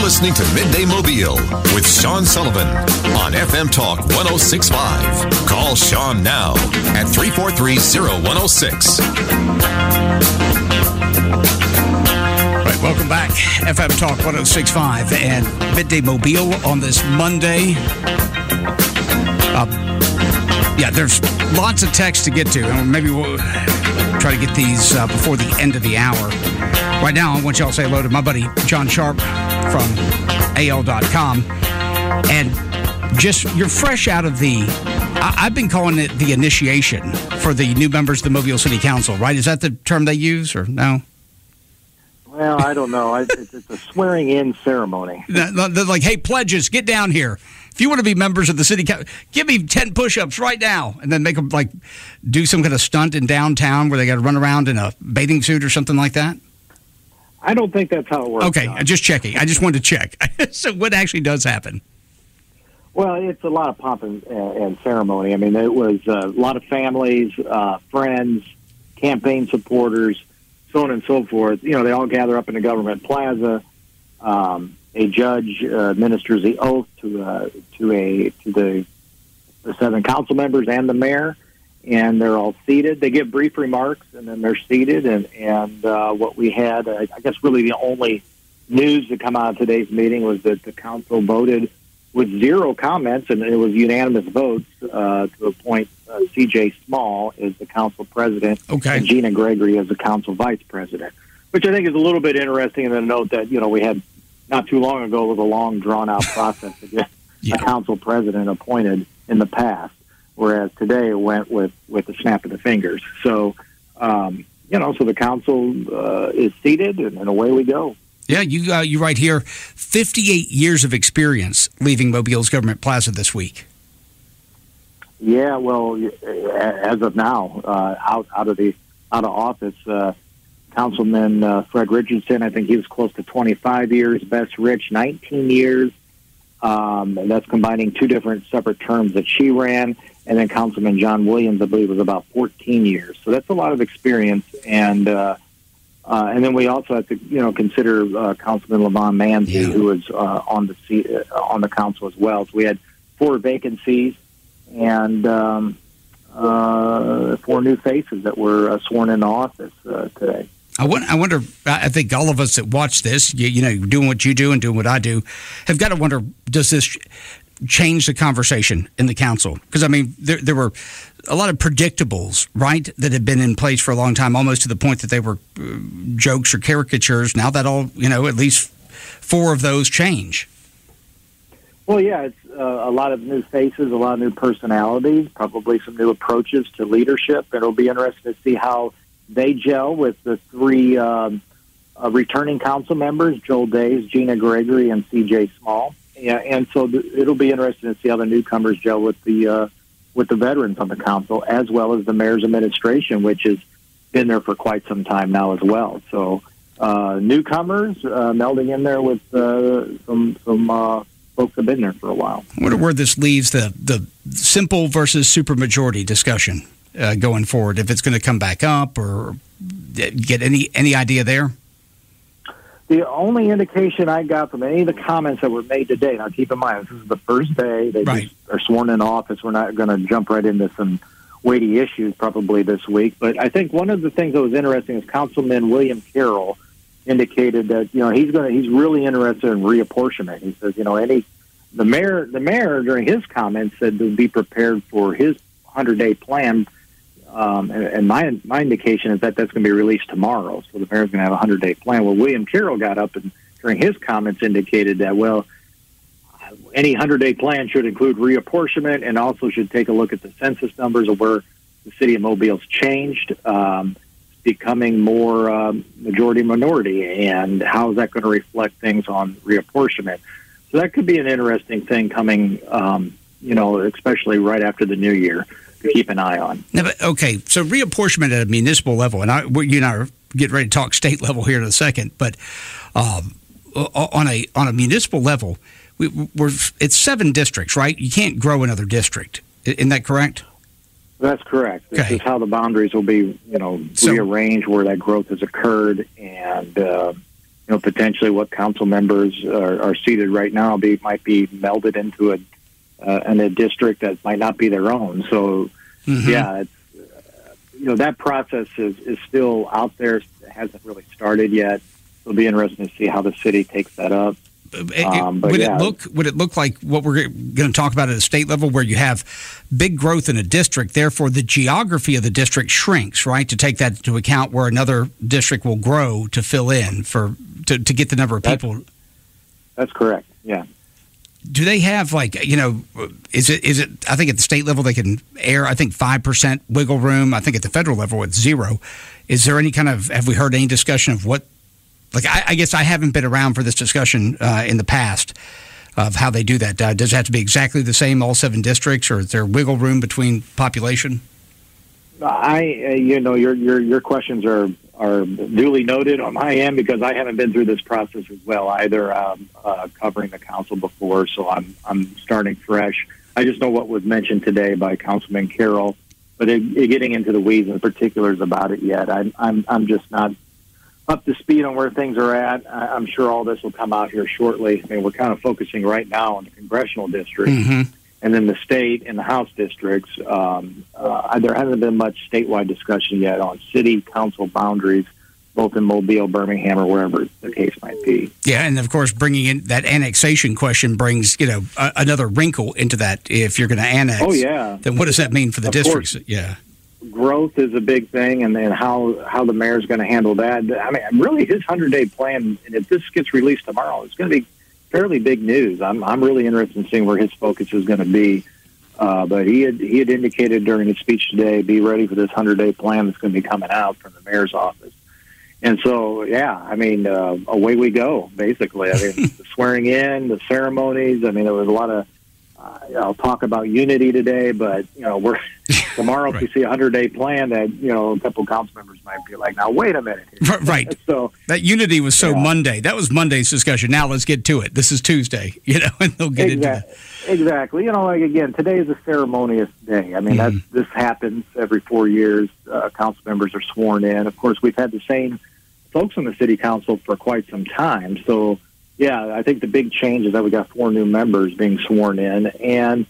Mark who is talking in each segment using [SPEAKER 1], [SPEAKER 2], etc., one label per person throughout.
[SPEAKER 1] listening to Midday Mobile with Sean Sullivan on FM Talk 106.5. Call Sean now at 343-0106.
[SPEAKER 2] Right, welcome back. FM Talk 106.5 and Midday Mobile on this Monday. There's lots of text to get to. Maybe we'll try to get these before the end of the hour. Right now, I want y'all to say hello to my buddy John Sharp from AL.com. And just, you're fresh out of I've been calling it the initiation for the new members of the Mobile City Council, right? Is that the term they use, or no?
[SPEAKER 3] Well, I don't know. It's a swearing-in ceremony.
[SPEAKER 2] They're like, hey, pledges, get down here. If you want to be members of the city council, give me 10 push-ups right now, and then make them do some kind of stunt in downtown where they got to run around in a bathing suit or something like that.
[SPEAKER 3] I don't think that's how it works.
[SPEAKER 2] Okay, just checking. I just wanted to check. So what actually does happen?
[SPEAKER 3] Well, it's a lot of pomp and ceremony. I mean, it was a lot of families, friends, campaign supporters, so on and so forth. You know, they all gather up in the government plaza. A judge administers the oath to the 7 council members and the mayor, and they're all seated. They give brief remarks, and then they're seated. And what we had, I guess, really the only news to come out of today's meeting was that the council voted with 0 comments, and it was unanimous votes to appoint C.J. Small as the council president, and Gina Gregory as the council vice president, which I think is a little bit interesting. And then note that, you know, we had not too long ago was a long, drawn-out process to get a council president appointed in the past, whereas today it went with the snap of the fingers. So, so the council is seated, and away we go.
[SPEAKER 2] Yeah, you right here, 58 years of experience leaving Mobile's Government Plaza this week.
[SPEAKER 3] Yeah, well, as of now, out of office, Councilman Fred Richardson, I think he was close to 25 years. Bess Rich, 19 years. And that's combining 2 different separate terms that she ran. And then Councilman John Williams, I believe, was about 14 years. So that's a lot of experience. And then we also have to, consider Councilman Levon Manzi, who was on the council as well. So we had 4 vacancies and 4 new faces that were sworn into office today.
[SPEAKER 2] I wonder. I think all of us that watch this, doing what you do and doing what I do, have got to wonder: does this change the conversation in the council? Because I mean, there were a lot of predictables, right, that had been in place for a long time, almost to the point that they were jokes or caricatures. Now that all, at least 4 of those change.
[SPEAKER 3] Well, yeah, it's a lot of new faces, a lot of new personalities, probably some new approaches to leadership. And it'll be interesting to see how they gel with the 3 returning council members, Joel Days, Gina Gregory, and C.J. Small. Yeah, and so it'll be interesting to see how the newcomers gel with the veterans on the council, as well as the mayor's administration, which has been there for quite some time now as well. So newcomers melding in there with some folks have been there for a while.
[SPEAKER 2] I wonder where this leaves the simple versus supermajority discussion going forward, if it's going to come back up or get any idea there?
[SPEAKER 3] The only indication I got from any of the comments that were made today, now keep in mind, this is the first day. They just are sworn in office. We're not going to jump right into some weighty issues probably this week. But I think one of the things that was interesting is Councilman William Carroll indicated that, he's really interested in reapportionment. He says, the mayor during his comments said to be prepared for his 100-day plan. And my indication is that that's going to be released tomorrow. So the mayor's going to have a 100-day plan. Well, William Carroll got up and during his comments indicated that, any 100-day plan should include reapportionment and also should take a look at the census numbers of where the city of Mobile's changed, becoming more majority-minority, and how is that going to reflect things on reapportionment. So that could be an interesting thing coming, especially right after the new year, to keep an eye on.
[SPEAKER 2] Okay, so reapportionment at a municipal level, and you and I are getting ready to talk state level here in a second, but on a municipal level, it's 7 districts, right? You can't grow another district. Isn't that correct?
[SPEAKER 3] That's correct. This is how the boundaries will be, rearranged where that growth has occurred, and potentially what council members are seated right now might be melded into a district that might not be their own. So, yeah, it's, that process is still out there. It hasn't really started yet. It'll be interesting to see how the city takes that up.
[SPEAKER 2] Would it look like what we're going to talk about at a state level, where you have big growth in a district, therefore the geography of the district shrinks, right? To take that into account, where another district will grow to fill in to get the number of people.
[SPEAKER 3] That's correct. Yeah.
[SPEAKER 2] Do they have is it? I think at the state level they can air 5% wiggle room. I think at the federal level it's 0. Is there any have we heard any discussion of what? I guess I haven't been around for this discussion in the past of how they do that. Does it have to be exactly the same, all 7 districts, or is there wiggle room between population? Your questions are duly noted on my end, because I haven't been through this process as well either, covering the council before, so I'm starting fresh. I just know what was mentioned today by Councilman Carroll, but getting into the weeds and particulars about it yet, I'm just not up to speed on where things are at. I'm sure all this will come out here shortly. I mean, we're kind of focusing right now on the congressional district, and then the state and the House districts. There hasn't been much statewide discussion yet on city council boundaries, both in Mobile, Birmingham, or wherever the case might be. Yeah, and of course, bringing in that annexation question brings another wrinkle into that. If you're going to annex, then what does that mean for the districts? Yeah.
[SPEAKER 3] Growth is a big thing, and then how the mayor's going to handle that. I mean, really, his 100-day plan, and if this gets released tomorrow, it's going to be fairly big news. I'm really interested in seeing where his focus is going to be. But he had indicated during his speech today, be ready for this 100-day plan that's going to be coming out from the mayor's office. And so, away we go, basically. I mean, the swearing in, the ceremonies. I mean, there was a lot of. I'll talk about unity today, but we're tomorrow. If we see a 100-day plan, that a couple of council members might be like, "Now wait a minute."
[SPEAKER 2] Right. So that unity was Monday. That was Monday's discussion. Now let's get to it. This is Tuesday. And they'll get into it.
[SPEAKER 3] Exactly. Again, today is a ceremonious day. I mean, this happens every 4 years. Council members are sworn in. Of course, we've had the same folks on the city council for quite some time. So. Yeah, I think the big change is that we got 4 new members being sworn in, and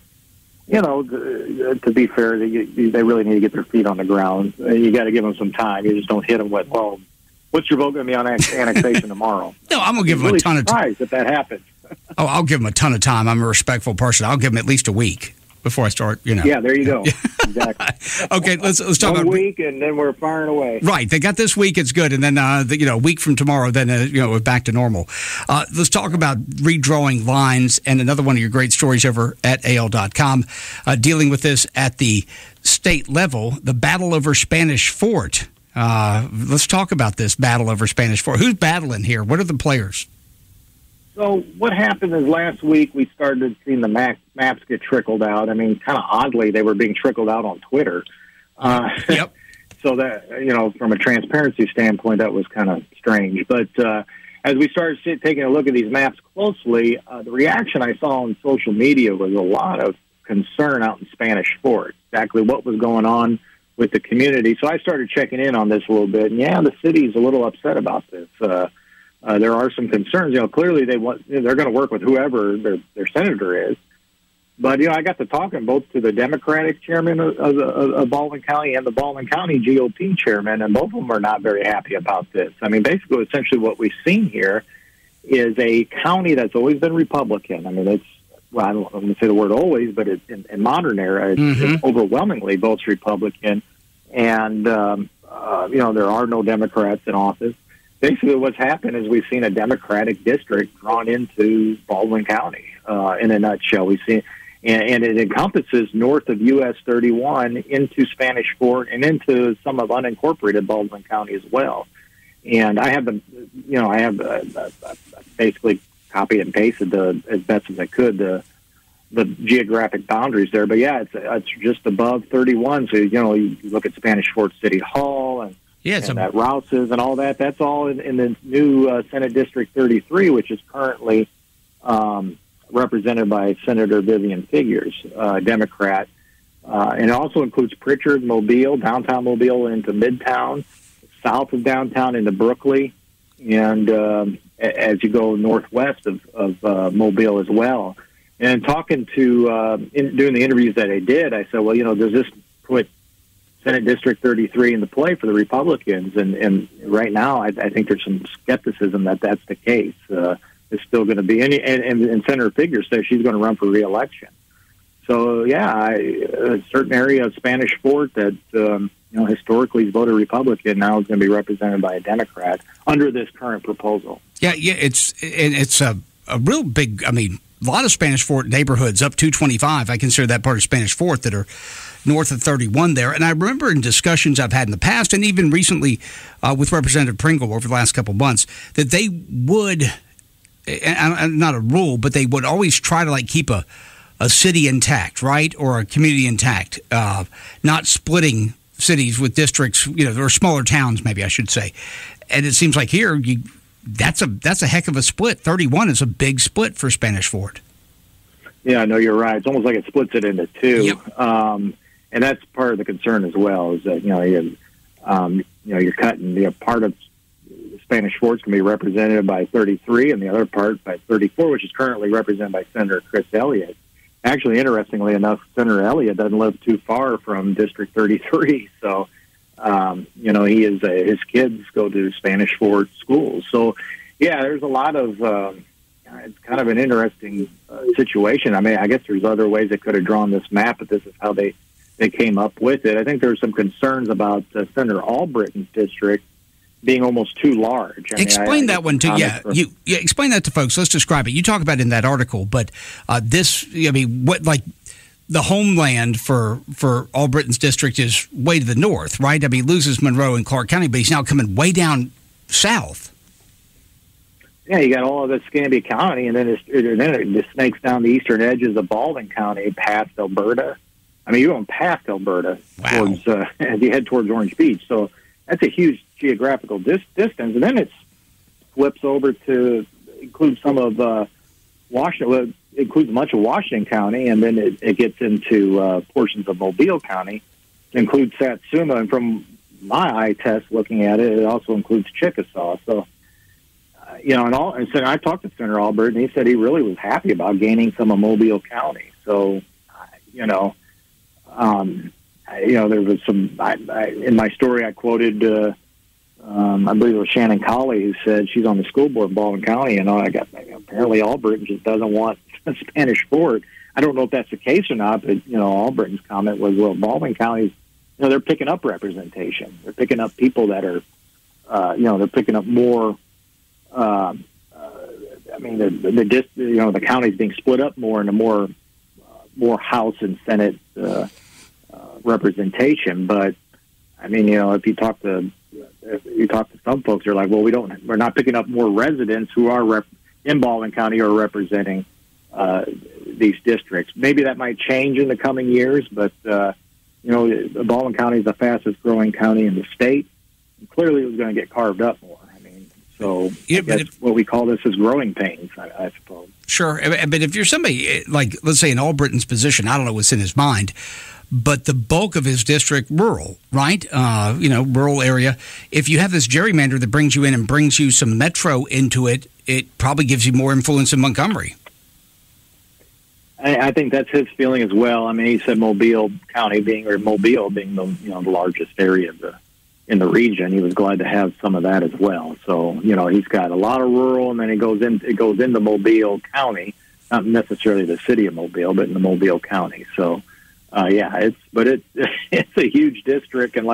[SPEAKER 3] to be fair, they really need to get their feet on the ground. You got to give them some time. You just don't hit them with, "Well, what's your vote going to be on annexation tomorrow?"
[SPEAKER 2] No, I'm going to give them a ton of time.
[SPEAKER 3] If that happens.
[SPEAKER 2] I'll give them a ton of time. I'm a respectful person. I'll give them at least a week before I start.
[SPEAKER 3] Yeah, there you go. Exactly.
[SPEAKER 2] Okay, let's talk about
[SPEAKER 3] 1 week, and then we're firing away.
[SPEAKER 2] Right, they got this week. It's good, and then a week from tomorrow, then we're back to normal. Let's talk about redrawing lines, and another one of your great stories over at AL.com, dealing with this at the state level, the battle over Spanish Fort. Let's talk about this battle over Spanish Fort. Who's battling here? What are the players?
[SPEAKER 3] So what happened is last week we started seeing the maps get trickled out. I mean, kind of oddly, they were being trickled out on Twitter.
[SPEAKER 2] Yep.
[SPEAKER 3] So that, from a transparency standpoint, that was kind of strange. But as we started taking a look at these maps closely, the reaction I saw on social media was a lot of concern out in Spanish Fort, exactly what was going on with the community. So I started checking in on this a little bit. And, the city's a little upset about this. There are some concerns. Clearly they're going to work with whoever their senator is. But I got to talking both to the Democratic chairman of Baldwin County and the Baldwin County GOP chairman, and both of them are not very happy about this. I mean, basically, essentially, what we've seen here is a county that's always been Republican. I mean, I'm going to say the word always, but in modern era, it's overwhelmingly votes Republican, and there are no Democrats in office. Basically, what's happened is we've seen a Democratic district drawn into Baldwin County. In a nutshell, we see, and it encompasses north of US 31 into Spanish Fort and into some of unincorporated Baldwin County as well. And I have basically copied and pasted as best as I could the geographic boundaries there. But it's just above 31. So you look at Spanish Fort City Hall and. That Rouse's and all that. That's all in the new Senate District 33, which is currently represented by Senator Vivian Figures, Democrat. And it also includes Pritchard, Mobile, downtown Mobile into Midtown, south of downtown into Brooklyn, and as you go northwest of Mobile as well. And talking to doing the interviews that I did, I said, well, does this put Senate District 33 into play for the Republicans? And right now, I think there's some skepticism that that's the case. It's still going to be, and Senator Figure says she's going to run for re-election. So, a certain area of Spanish Fort that historically has voted Republican now is going to be represented by a Democrat under this current proposal.
[SPEAKER 2] Yeah, it's a real big. I mean, a lot of Spanish Fort neighborhoods up 225. I consider that part of Spanish Fort that are north of 31 there. And I remember in discussions I've had in the past, and even recently with Representative Pringle over the last couple of months, that they would, and not a rule, but they would always try to keep a city intact, right, or a community intact, not splitting cities with districts, or smaller towns, maybe I should say. And it seems like here, that's a heck of a split. 31 is a big split for Spanish Fort.
[SPEAKER 3] Yeah, no, you're right. It's almost like it splits it into two.
[SPEAKER 2] Yep.
[SPEAKER 3] And that's part of the concern as well, is that you're cutting part of Spanish Fort's can be represented by 33, and the other part by 34, which is currently represented by Senator Chris Elliott. Actually, interestingly enough, Senator Elliott doesn't live too far from District 33, so he is his kids go to Spanish Fort schools. So, yeah, there's a lot of it's kind of an interesting situation. I mean, I guess there's other ways they could have drawn this map, but this is how they came up with it. I think there's some concerns about Senator Albritton's district being almost too large.
[SPEAKER 2] Explain that one too. You explain that to folks. Let's describe it. You talk about it in that article, but the homeland for Albritton's district is way to the north, right? I mean, he loses Monroe and Clark County, but he's now coming way down south.
[SPEAKER 3] Yeah, you got all of the Escambia County, and then it snakes down the eastern edges of Baldwin County past Alberta. I mean, you're going past Alberta towards as you head towards Orange Beach. So that's a huge geographical distance. And then it flips over to include some of Washington. Well, it includes much of Washington County, and then it gets into portions of Mobile County. It includes Satsuma, and from my eye test looking at it, it also includes Chickasaw. So, and so I talked to Senator Albritton, and he said he really was happy about gaining some of Mobile County. So, there was some. In my story, I quoted, I believe it was Shannon Colley, who said she's on the school board in Baldwin County, and apparently Albritton just doesn't want Spanish Fort. I don't know if that's the case or not, but Albritton's comment was, well, Baldwin County, they're picking up representation. They're picking up people that are, they're picking up more. The county's being split up more into more House and Senate representation. But I mean, if you talk to some folks, they're like, well, we're not picking up more residents who are in Baldwin County who are representing these districts. Maybe that might change in the coming years, but Baldwin County is the fastest growing county in the state. And clearly, it was going to get carved up more. So I guess what we call this is growing pains, I suppose. Sure.
[SPEAKER 2] But if you're somebody like, let's say, in Albritton's position, I don't know what's in his mind, but the bulk of his district, rural, right? Rural area. If you have this gerrymander that brings you in and brings you some metro into it, it probably gives you more influence in Montgomery.
[SPEAKER 3] I think that's his feeling as well. I mean, he said Mobile being the largest area in the region, he was glad to have some of that as well. So, he's got a lot of rural, and then it goes into Mobile County, not necessarily the city of Mobile, but in the Mobile County. So, it's a huge district, and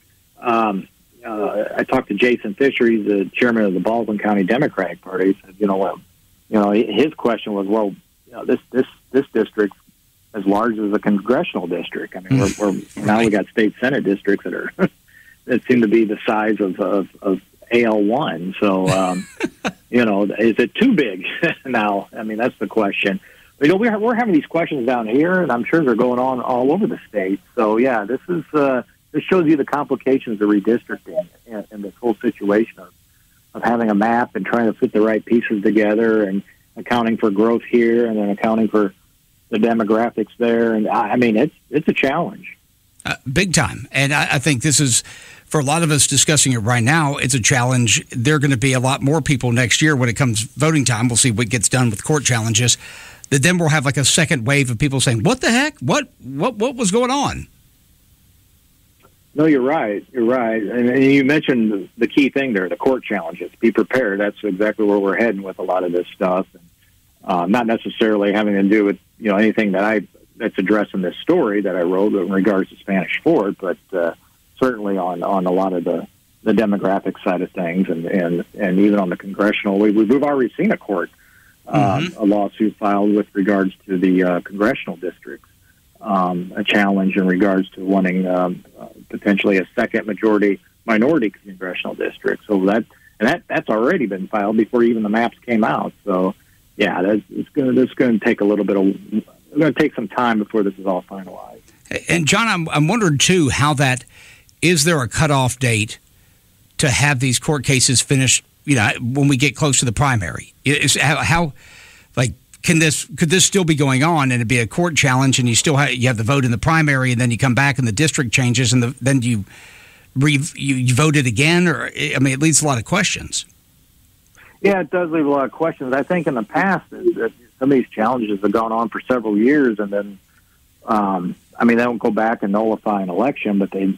[SPEAKER 3] I talked to Jason Fisher, he's the chairman of the Baldwin County Democratic Party. He said, his question was, well, this district as large as a congressional district. I mean, we got state Senate districts that are that seem to be the size of AL1. So, is it too big now? I mean, that's the question. But, we're having these questions down here, and I'm sure they're going on all over the state. So, yeah, this shows you the complications of redistricting and this whole situation of having a map and trying to fit the right pieces together and accounting for growth here and then accounting for the demographics there. And, I mean, it's a challenge.
[SPEAKER 2] Big time. And I think this is for a lot of us discussing it right now, it's a challenge. There are going to be a lot more people next year when it comes voting time. We'll see what gets done with court challenges. That then we'll have like a second wave of people saying, "What the heck? What was going on?"
[SPEAKER 3] No, you're right. You're right. And you mentioned the key thing there, the court challenges. Be prepared. That's exactly where we're heading with a lot of this stuff. And, not necessarily having to do with, anything that's addressed in this story that I wrote in regards to Spanish Fort, but certainly on a lot of the demographic side of things and even on the congressional. We've already seen a court, a lawsuit filed with regards to the congressional districts. A challenge in regards to wanting potentially a second minority congressional district. So that's already been filed before even the maps came out. So yeah, it's going to take a little bit of. It's going to take some time before this is all finalized.
[SPEAKER 2] And John, I'm wondering too how that is. There a cutoff date to have these court cases finished? When we get close to the primary, how could this still be going on and it'd be a court challenge and you have the vote in the primary and then you come back and the district changes and then you vote it again? Or it leaves a lot of questions.
[SPEAKER 3] Yeah, it does leave a lot of questions. I think in the past that some of these challenges have gone on for several years and then they don't go back and nullify an election, but the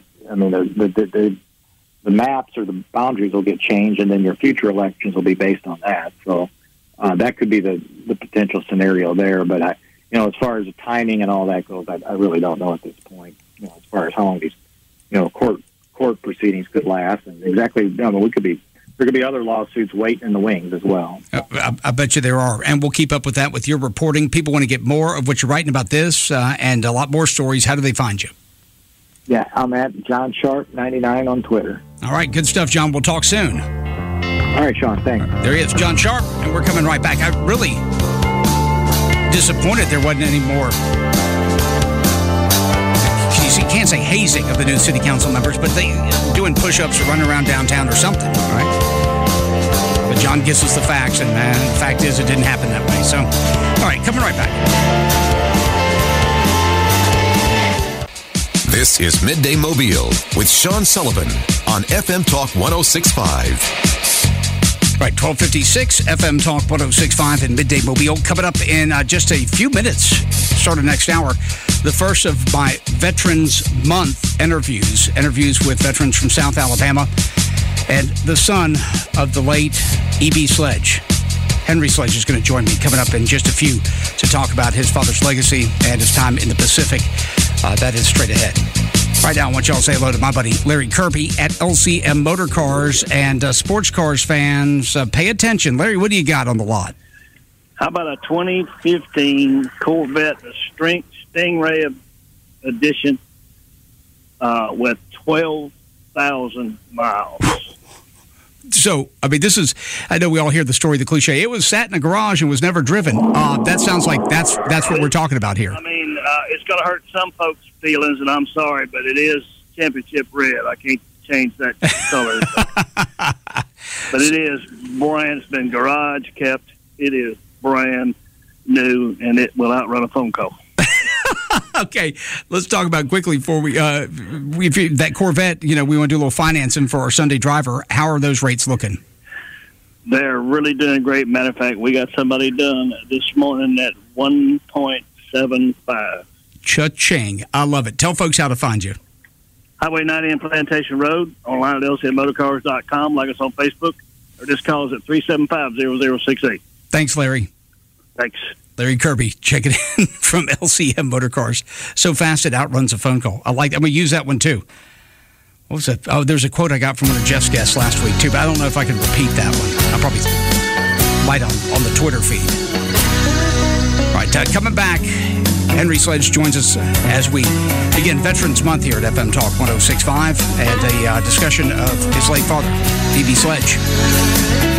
[SPEAKER 3] maps or the boundaries will get changed and then your future elections will be based on that. So that could be the potential scenario there, but as far as the timing and all that goes, I really don't know at this point. As far as how long these, court proceedings could last, and exactly, there could be other lawsuits waiting in the wings as well.
[SPEAKER 2] I bet you there are, and we'll keep up with that with your reporting. People want to get more of what you're writing about this and a lot more stories. How do they find you?
[SPEAKER 3] Yeah, I'm at John Sharp 99 on Twitter.
[SPEAKER 2] All right, good stuff, John. We'll talk soon.
[SPEAKER 3] All right, Sean, thanks.
[SPEAKER 2] There he is, John Sharp, and we're coming right back. I'm really disappointed there wasn't any more. You can't say hazing of the new city council members, but they doing push-ups or running around downtown or something, right? But John gives us the facts, and the fact is it didn't happen that way. So, all right, coming right back.
[SPEAKER 1] This is Midday Mobile with Sean Sullivan on FM Talk 106.5.
[SPEAKER 2] Right, 1256 FM Talk 106.5 in Midday Mobile. Coming up in just a few minutes, start of next hour, the first of my Veterans Month interviews with veterans from South Alabama and the son of the late E.B. Sledge. Henry Sledge is going to join me coming up in just a few to talk about his father's legacy and his time in the Pacific. That is straight ahead. Right now, I want y'all to say hello to my buddy Larry Kirby at LCM Motor Cars. And sports cars fans, pay attention. Larry, what do you got on the lot?
[SPEAKER 4] How about a 2015 Corvette Strength Stingray edition with 12,000 miles?
[SPEAKER 2] So, this is, I know we all hear the story, the cliche. It was sat in a garage and was never driven. That sounds like that's what we're talking about here.
[SPEAKER 4] It's going to hurt some folks' feelings, and I'm sorry, but it is championship red. I can't change that color. But it is brand. It's been garage kept. It is brand new, and it will outrun a phone call.
[SPEAKER 2] Okay, let's talk about quickly before we that Corvette. We want to do a little financing for our Sunday driver. How are those rates looking?
[SPEAKER 4] They're really doing great. Matter of fact, we got somebody done this morning at 1.75. Cha-ching.
[SPEAKER 2] I love it. Tell folks how to find you.
[SPEAKER 4] Highway 90 and Plantation Road, online at lcmmotorcars.com, like us on Facebook, or just call us at 375-0068.
[SPEAKER 2] Thanks, Larry.
[SPEAKER 4] Thanks.
[SPEAKER 2] Larry Kirby, check it in from LCM Motor Cars. So fast it outruns a phone call. I'm going to use that one, too. What was it? Oh, there's a quote I got from one of Jeff's guests last week, too, but I don't know if I can repeat that one. I probably might on the Twitter feed. All right, coming back, Henry Sledge joins us as we begin Veterans Month here at FM Talk 106.5 and a discussion of his late father, E.B. Sledge.